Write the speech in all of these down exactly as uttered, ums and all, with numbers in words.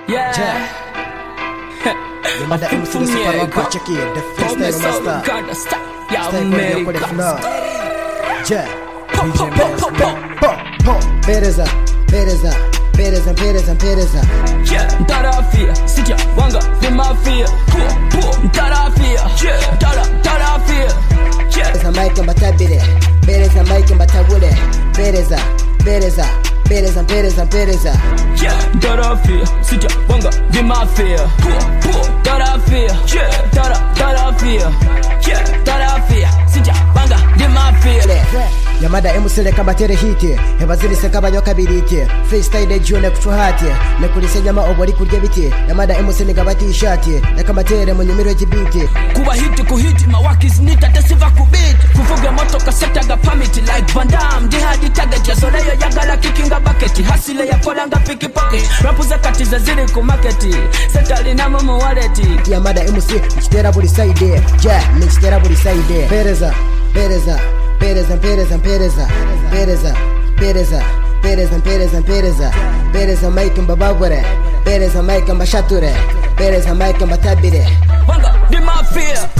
Yeah. Mada M C the super one part check it. The freestyle master. Stay good for the flow. Yeah. D J Mass. Pop, pop. Pereza, pereza, pereza, pereza, pereza. Yeah. Tarafia, sitya, wanga, the mafia. Poor, poor. Tarafia. Yeah. Tara, tarafia. Yeah. Pereza Mike Mbatabire. Pereza Mike Mbatabule. Pereza, pereza. Pereza, pereza, pereza. Yeah, tarafia, sitya, wanga, the mafia. Poor, poor, tarafia. Yeah, tara, tarafia. Yeah, tarafia, sitya, wanga, the mafia. Yamada emusele kabatere hiti ebazilise kabanyoka biriti freestyle jone kuchuhati nekulise nyama obori kurya biti yamada emusele gabati ishati yakamatere mu nyumiro y'ibiti kuba hiti ku hiti mawakis nita tesiva ku beat kuvuga moto kaseta ga permit like Van Damme jihadi target ya soleyo yagala kikinga bucket hasile ya kolanga pick pocket rap za katiza zili ku market setali na mu wallet yamada emusele kitera buri side ja kitera buri side pereza pereza Pereza, pereza, pereza, pereza, pereza, pereza, pereza, pereza, pereza Mike Mbababure, pereza Mike Mbashature, pereza Mike Mbatabire. Wanga, the mafia.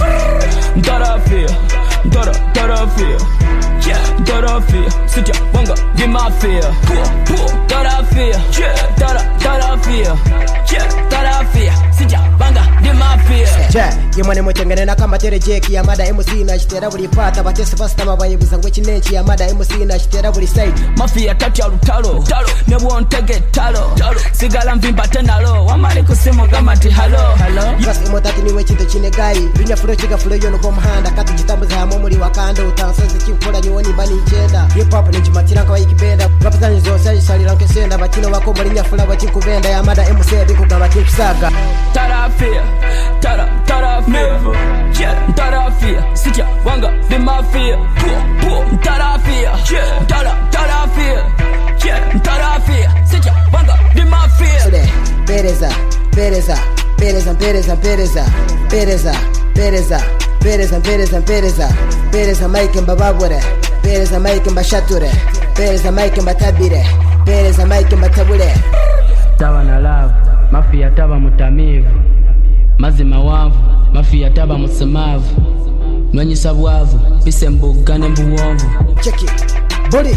Tarafia, tara, tarafia. Yeah, tarafia, sitya, wanga, the mafia. Poor, poor, tarafia. Yeah, tara, tarafia. Yeah, tarafia, sitya, wanga, the mafia. Ja, yemane motengene na kamatere jeki ya mada M C na kitera buri pata batese basta mabayibuza ngo kinenchi ya mada M C na kitera buri side. Mafia tatu ya lutalo, ne wontege talo. Sigala mvimba tenalo, wamali kusimu kama ti hello, hello. Bas imotati niwe kintu kinegayi, dunya fulo kiga fulo yono go muhanda katu gitambuza hamwe muri wakanda utansoze kimfura nyoni bani jenda. Hip hop ni jimatira kwa ikibenda, rapazanyi zose salira nkesenda bakino bako muri nyafula bakikubenda ya mada M C bikugaba kisaga. Tarafia, tara, tarafia. Yeah, tarafia, sitya, wanga, the mafia. Poor, poor, tarafia. Yeah, tara, tarafia. Yeah, tarafia, sitya, wanga, the mafia. Pereza, pereza, pereza, pereza, pereza, pereza, pereza, pereza, pereza, pereza, pereza Mike Mbababure, pereza Mike Mbashature, pereza Mike Mbatabire, pereza Mike Mbatabule. Taba na love, mafia taba mutamivu, mazima wavu, mafia taba musemavu, nwanyisa bwavu, pise mbugane mbuwovu. Check it, body.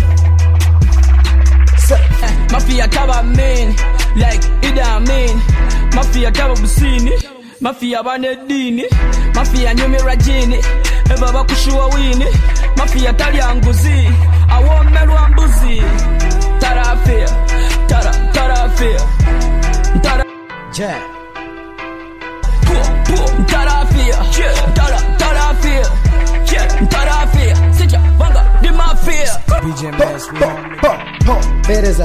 Mafia taba mean, like ida mean. Mafia taba busini, mafia banedini, mafia nyumira jini, eba bakushuwa wini, mafia talya nguzi, awomelwa mbuzi. Tarafia, tara, tarafia, tara. Ja. Poor, poor, tarafia, yeah, tara, tarafia, yeah, tarafia, sitya, wanga, the mafia. D J Mass, pop, pop, pereza.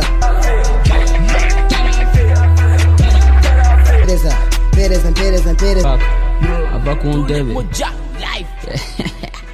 Pereza, pereza, pereza, pereza. Abakun David. Life.